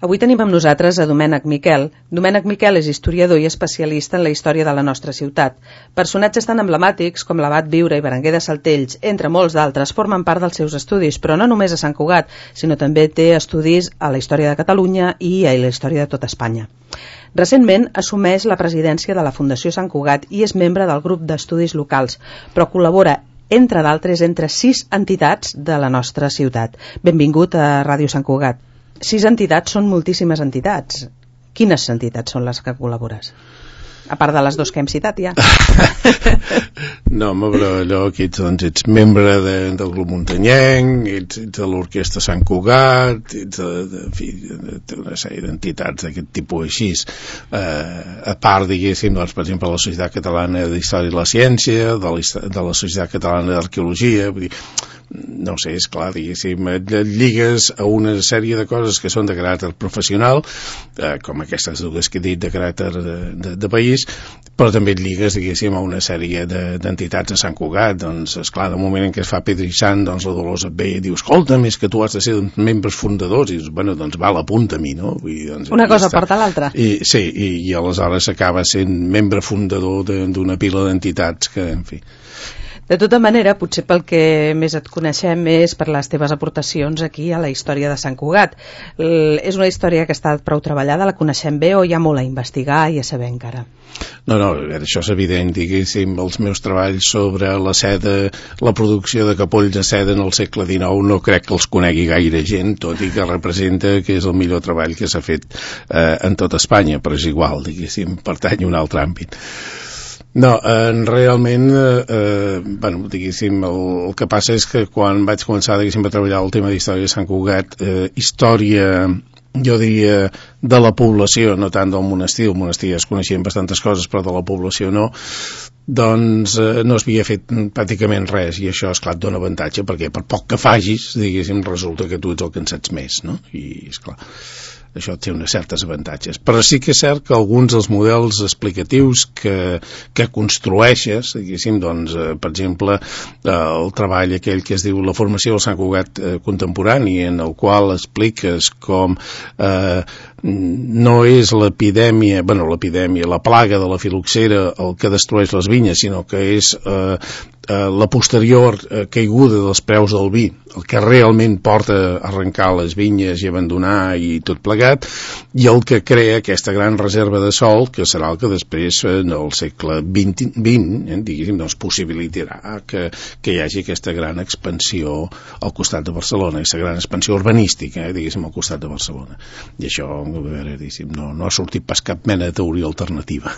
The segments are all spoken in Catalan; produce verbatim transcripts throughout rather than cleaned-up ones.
Avui tenim amb nosaltres a Domènec Miquel. Domènec Miquel és historiador i especialista en la història de la nostra ciutat. Personatges tan emblemàtics com l'abat Viure i Berenguer de Saltells, entre molts d'altres, formen part dels seus estudis, però no només a Sant Cugat, sinó també té estudis a la història de Catalunya i a la història de tota Espanya. Recentment assumeix la presidència de la Fundació Sant Cugat i és membre del grup d'estudis locals, però col·labora, entre d'altres, entre sis entitats de la nostra ciutat. Benvingut a Ràdio Sant Cugat. Sis entitats són moltíssimes entitats. Quines entitats són les que col·labores? A part de les dues que hem citat, ja. No, home, però allò que ets, doncs, ets membre de, del grup muntanyenc, ets, ets de l'Orquestra Sant Cugat, ets de, de, de, de, de una sèrie d'entitats d'aquest tipus així. Eh, a part, diguéssim, doncs, per exemple, la Societat Catalana d'Història i la Ciència, de la, de la Societat Catalana d'Arqueologia, vull dir, no sé, és clar, diguéssim, et lligues a una sèrie de coses que són de caràcter professional, eh, com aquestes dues que he dit de caràcter de, de, de país, però també et lligues, diguéssim, a una sèrie d'entitats de, a Sant Cugat. Doncs, esclar, de moment en què es fa Pedrissant, doncs la Dolors et ve i diu, escolta'm, és que tu has de ser membres fundadors, i dius, bueno, doncs val, apunta a mi, no? Vull dir, doncs, una cosa porta l'altra. I, sí, i, i aleshores s'acaba sent membre fundador d'una pila d'entitats que, en fi... De tota manera, potser pel que més et coneixem és per les teves aportacions aquí a la història de Sant Cugat. L és una història que ha estat prou treballada, la coneixem bé o hi ha molt a investigar i a saber encara? No, no, això és evident, diguéssim, els meus treballs sobre la seda, la producció de capolls de seda en el segle dinou, no crec que els conegui gaire gent, tot i que representa que és el millor treball que s'ha fet eh, en tot Espanya, però és igual, diguéssim, pertany a un altre àmbit. No, eh, realment, eh, bueno, diguéssim, el, el que passa és que quan vaig començar, diguéssim, a treballar el tema d'història de Sant Cugat, eh, història, jo diria, de la població, no tant del monestir, el monestir es coneixien bastantes coses, però de la població no, doncs eh, no s'havia fet pràcticament res, i això, esclar, et dona avantatge, perquè per poc que facis, diguéssim, resulta que tu ets el que en saps més, no? I, esclar, això té uns certes avantatges. Però sí que és cert que alguns dels models explicatius que, que construeixes, diguéssim, doncs, eh, per exemple, eh, el treball aquell que es diu La formació del Sant Cugat eh, contemporani, en el qual expliques com eh, no és l'epidèmia, bueno, l'epidèmia, la plaga de la filoxera el que destrueix les vinyes, sinó que és eh, eh, la posterior eh, caiguda dels preus del vi, el que realment porta a arrencar les vinyes i abandonar i tot plegat, i el que crea aquesta gran reserva de sol, que serà el que després, en el segle vint, vint eh, diguéssim, doncs possibilitarà que, que hi hagi aquesta gran expansió al costat de Barcelona, aquesta gran expansió urbanística, eh, diguéssim, al costat de Barcelona. I això, a veure, diguéssim, no, no ha sortit pas cap mena de teoria alternativa.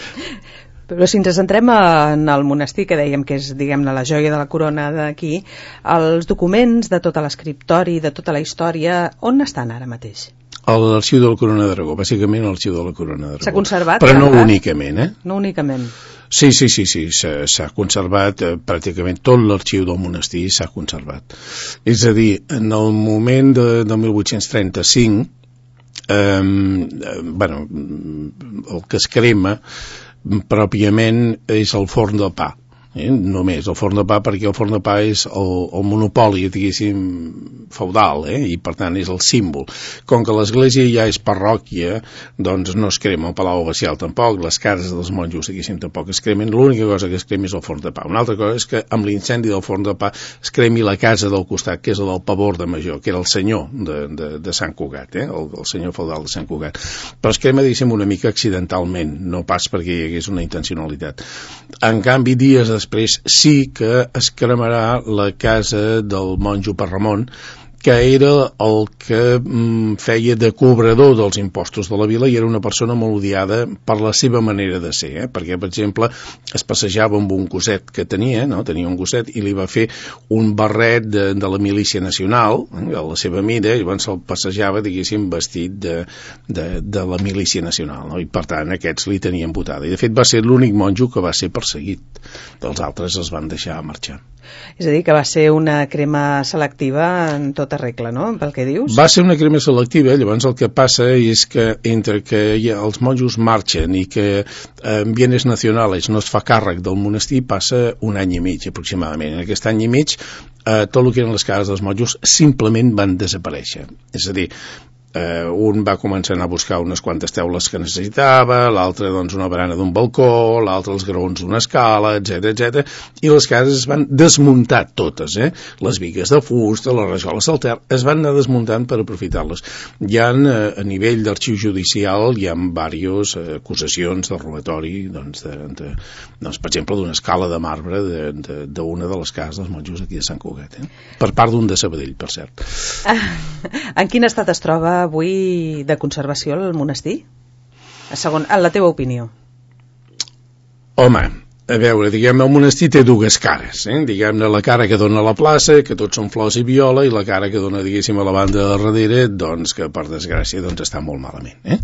Però si ens centrem en el monestir, que dèiem que és, diguem-ne, la joia de la corona d'aquí, els documents de tot l'escriptori, de tota la història, on estan ara mateix? A l'arxiu de la Corona d'Aragó, bàsicament a l'arxiu de la Corona d'Aragó. S'ha conservat? Però no únicament, eh? No únicament. Sí, sí, sí, sí, s'ha conservat, eh, pràcticament tot l'arxiu del monestir s'ha conservat. És a dir, en el moment de, de mil vuit-cents trenta-cinc, eh, bueno, el que es crema pròpiament és el forn de pa, eh? Només el forn de pa, perquè el forn de pa és el, el monopoli, diguéssim, feudal, eh? I per tant és el símbol. Com que l'església ja és parròquia, doncs no es crema el palau abacial tampoc, les cases dels monjos, diguéssim, tampoc es cremen, l'única cosa que es crema és el forn de pa. Una altra cosa és que amb l'incendi del forn de pa es cremi la casa del costat, que és el del Pavor de Major, que era el senyor de, de, de Sant Cugat, eh? el, el senyor feudal de Sant Cugat. Però es crema, diguéssim, una mica accidentalment, no pas perquè hi hagués una intencionalitat. En canvi, dies després sí que es cremarà la casa del monjo Parramon, que era el que mm, feia de cobrador dels impostos de la vila i era una persona molt odiada per la seva manera de ser, eh? Perquè, per exemple, es passejava amb un gosset que tenia, no? Tenia un gosset i li va fer un barret de, de la milícia nacional, eh? A la seva mida, i llavors se'l passejava, diguéssim, vestit de, de, de la milícia nacional, no? I per tant aquests li tenien votada. I de fet va ser l'únic monjo que va ser perseguit. Els altres els van deixar marxar. És a dir, que va ser una crema selectiva en tota regla, no?, pel que dius? Va ser una crema selectiva, llavors el que passa és que entre que els monjos marxen i que en bienes nacionales no es fa càrrec del monestir passa un any i mig aproximadament. En aquest any i mig eh, tot el que eren les cases dels monjos simplement van desaparèixer. És a dir, eh, un va començar a anar a buscar unes quantes teules que necessitava, l'altre doncs una barana d'un balcó, l'altre els graons d'una escala, etcètera, etcètera, i les cases es van desmuntar totes, eh? Les bigues de fusta, les rajoles del terra, es van anar desmuntant per aprofitar-les. Hi ha, eh, a nivell d'arxiu judicial, hi ha diverses eh, acusacions de robatori, doncs, de, de, doncs, per exemple, d'una escala de marbre d'una de, de, de les cases dels monjos aquí de Sant Cugat, eh? Per part d'un de Sabadell, per cert. En quin estat es troba avui de conservació el monestir? Segon, en la teva opinió. Home, a veure, diguem, el monestir té dues cares, eh? Diguem-ne, la cara que dona a la plaça, que tots són flors i viola, i la cara que dona, diguéssim, a la banda de darrere, doncs, que per desgràcia doncs, està molt malament, eh?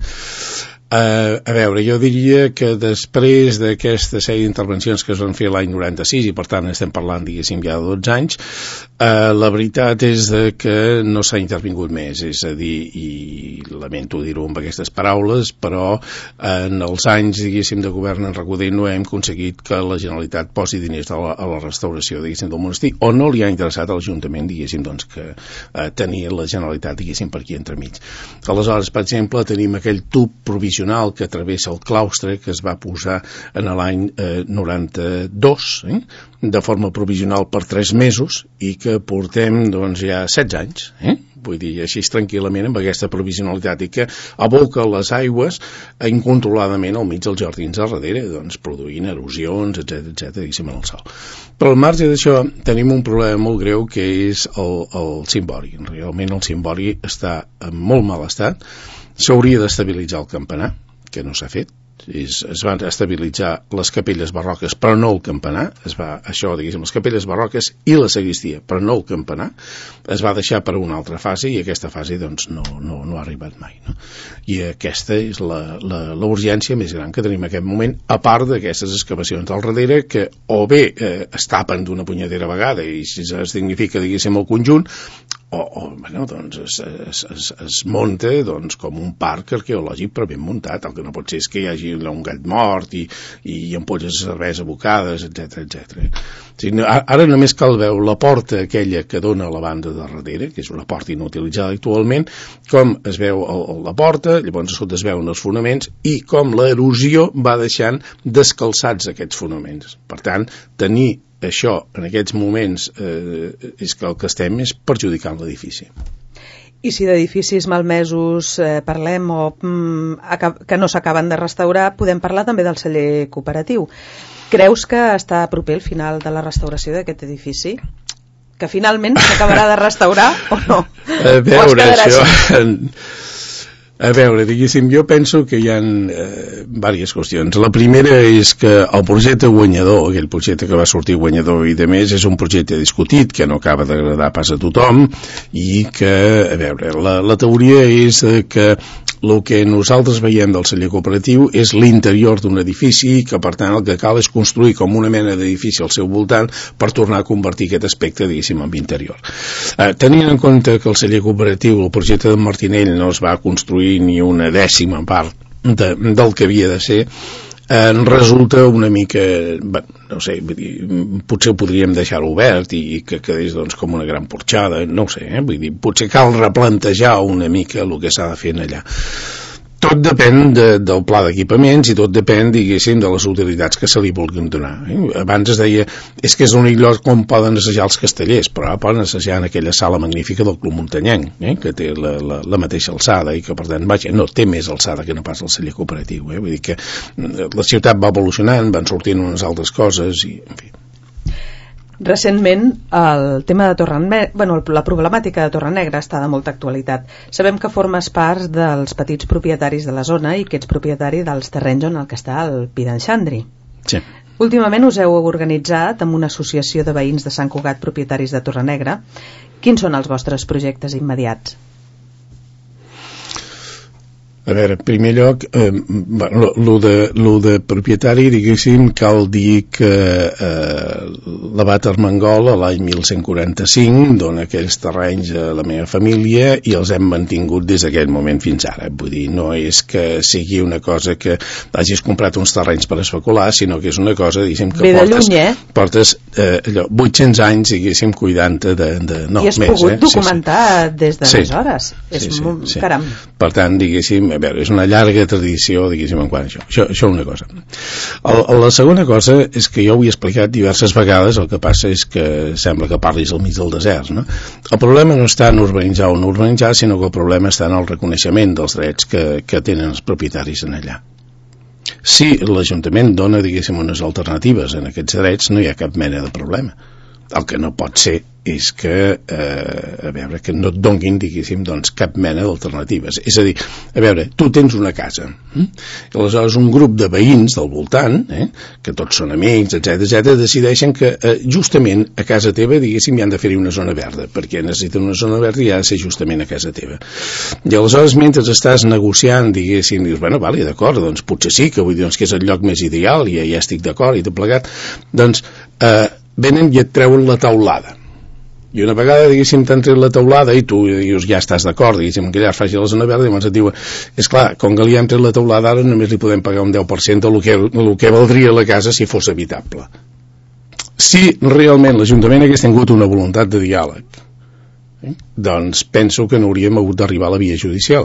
Uh, a veure, jo diria que després d'aquesta sèrie d'intervencions que es van fer l'any noranta-sis, i per tant estem parlant, diguéssim, ja de dotze anys, uh, la veritat és que no s'ha intervingut més, és a dir, i lamento dir-ho amb aquestes paraules, però en els anys, diguéssim, de govern en Recudell no hem aconseguit que la Generalitat posi diners a la, a la restauració, diguéssim, del monestir, o no li ha interessat a l'Ajuntament, diguéssim, doncs, que uh, tenia la Generalitat, diguéssim, per aquí entremig. Aleshores, per exemple, tenim aquell tub provisional que travessa el claustre, que es va posar en l'any eh, noranta-dos, eh, de forma provisional per tres mesos, i que portem doncs, ja setze anys, eh? Vull dir, així tranquil·lament amb aquesta provisionalitat, i que aboca les aigües incontroladament al mig dels jardins a darrere, doncs produint erosions, etcètera, etcètera, diguéssim, en el sol. Però al marge d'això tenim un problema molt greu, que és el, el cimbori. Realment el cimbori està en molt mal estat. S'hauria d'estabilitzar el campanar, que no s'ha fet. Es, es van estabilitzar les capelles barroques, però no el campanar. Es va, això, diguéssim, les capelles barroques i la sagristia, però no el campanar. Es va deixar per a una altra fase, i aquesta fase doncs, no, no, no ha arribat mai, no? I aquesta és la, la, la urgència més gran que tenim en aquest moment, a part d'aquestes excavacions al darrere, que o bé eh, es tapen d'una punyetera vegada i si es dignifica, diguéssim, el conjunt, o, o bueno, doncs es, es, es, es munta doncs, com un parc arqueològic però ben muntat. El que no pot ser és que hi hagi un gat mort i, i ampolles de cervesa abocades, etcètera, etcètera. O sigui, ara només cal veure la porta aquella que dona a la banda de darrere, que és una porta inutilitzada actualment, com es veu el, la porta, llavors a sota es veuen els fonaments, i com l'erosió va deixant descalçats aquests fonaments. Per tant, tenir això en aquests moments eh, és que el que estem és perjudicant l'edifici. I si d'edificis malmesos eh, parlem o mm, que no s'acaben de restaurar, podem parlar també del celler cooperatiu. Creus que està proper el final de la restauració d'aquest edifici? Que finalment s'acabarà de restaurar o no? A veure, això... Així? A veure, diguéssim, jo penso que hi ha eh, diverses qüestions. La primera és que el projecte guanyador, aquell projecte que va sortir guanyador i de més, és un projecte discutit, que no acaba d'agradar pas a tothom, i que, a veure, la, la teoria és que el que nosaltres veiem del celler cooperatiu és l'interior d'un edifici, que per tant el que cal és construir com una mena d'edifici al seu voltant per tornar a convertir aquest aspecte, diguéssim, en interior. Eh, tenint en compte que el celler cooperatiu, el projecte de Martinell, no es va construir ni una dècima part de, del que havia de ser, eh, resulta una mica, bé, no sé, vull dir, potser ho podríem deixar obert i, i que quedés doncs, com una gran porxada, no ho sé, eh? Vull dir, potser cal replantejar una mica el que s'ha de fer allà. Tot depèn de, del pla d'equipaments i tot depèn, diguéssim, de les utilitats que se li vulguin donar. Eh? Abans es deia, és que és l'únic lloc on poden assajar els castellers, però ara poden assajar en aquella sala magnífica del Club Muntanyenc, eh? Que té la, la, la mateixa alçada i que, per tant, vaja, no té més alçada que no pas el celler cooperatiu. Eh? Vull dir que la ciutat va evolucionant, van sortint unes altres coses i, en fi. Recentment el tema de Torrenegra, bueno, la problemàtica de Torrenegra està de molta actualitat. Sabem que formes part dels petits propietaris de la zona i que ets propietari dels terrenys on el que està el Pi d'en Xandri. Sí. Últimament us heu organitzat amb una associació de veïns de Sant Cugat propietaris de Torrenegra. Quins són els vostres projectes immediats? A veure, en primer lloc, eh, bueno, lo, de, lo de propietari, diguéssim, cal dir que eh, l'abat Armengol a l'any mil cent quaranta-cinc dona aquells terrenys a la meva família i els hem mantingut des d'aquell moment fins ara. Vull dir, no és que sigui una cosa que hagis comprat uns terrenys per especular, sinó que és una cosa, diguéssim, que Ve de portes, lluny, eh? portes eh, allò, vuit-cents anys, diguéssim, cuidant-te de, de... No, I has més, pogut eh? documentar sí, sí. des d'aleshores. Sí, és sí, molt... sí. Caram. Per tant, diguéssim, a veure, és una llarga tradició, diguéssim, en quant a això. Això, això una cosa. El, la segona cosa és que jo ho he explicat diverses vegades, el que passa és que sembla que parlis al mig del desert, no? El problema no està en urbanitzar o no urbanitzar, sinó que el problema està en el reconeixement dels drets que, que tenen els propietaris en allà. Si l'Ajuntament dona, diguéssim, unes alternatives en aquests drets, no hi ha cap mena de problema. El que no pot ser és que, eh, a veure, que no et donguin, diguéssim, doncs, cap mena d'alternatives. És a dir, a veure, tu tens una casa, hm? i aleshores un grup de veïns del voltant, eh, que tots són amics, etcètera, etcètera, decideixen que eh, justament a casa teva, diguéssim, hi han de fer-hi una zona verda, perquè necessiten una zona verda i ha de ser justament a casa teva. I aleshores, mentre estàs negociant, diguéssim, dius, bueno, vale, d'acord, doncs potser sí, que vull dir doncs, que és el lloc més ideal, i ja, ja estic d'acord, i tot plegat, doncs, eh, venen i et treuen la taulada. I una vegada, diguéssim, t'han tret la taulada i tu dius, ja estàs d'acord, diguéssim, que ja es faci la zona verda, i llavors et diuen, és clar, com que li hem tret la taulada, ara només li podem pagar un deu per cent del que, del que valdria la casa si fos habitable. Si realment l'Ajuntament hagués tingut una voluntat de diàleg, eh, doncs penso que no hauríem hagut d'arribar a la via judicial.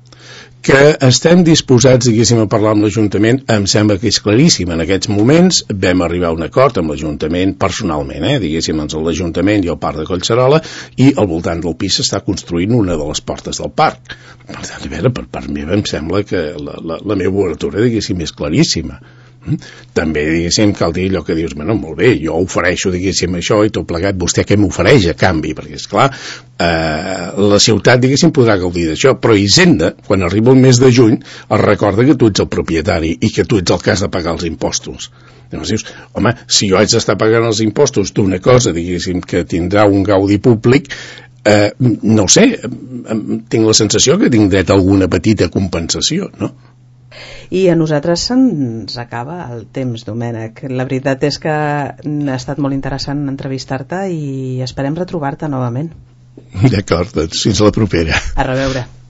Que estem disposats, diguéssim, a parlar amb l'Ajuntament, em sembla que és claríssim. En aquests moments vam arribar a un acord amb l'Ajuntament personalment, eh? diguéssim, doncs l'Ajuntament i el Parc de Collserola, i al voltant del pis s'està construint una de les portes del parc. Per tant, a veure, per part meva em sembla que la, la, la meva obertura, diguéssim, és claríssima. També, diguéssim, cal dir allò que dius, bueno, molt bé, jo ofereixo, diguéssim, això i tot plegat, vostè què m'ofereix a canvi? Perquè, esclar, eh, la ciutat, diguéssim, podrà gaudir d'això, però Hisenda, quan arriba el mes de juny, es recorda que tu ets el propietari i que tu ets el que has de pagar els impostos. Llavors dius, home, si jo haig d'estar pagant els impostos d'una cosa, diguéssim, que tindrà un gaudi públic, eh, no ho sé, tinc la sensació que tinc dret a alguna petita compensació, no? I a nosaltres se'ns acaba el temps, Domènec. La veritat és que ha estat molt interessant entrevistar-te i esperem retrobar-te novament. D'acord, doncs fins la propera. A reveure.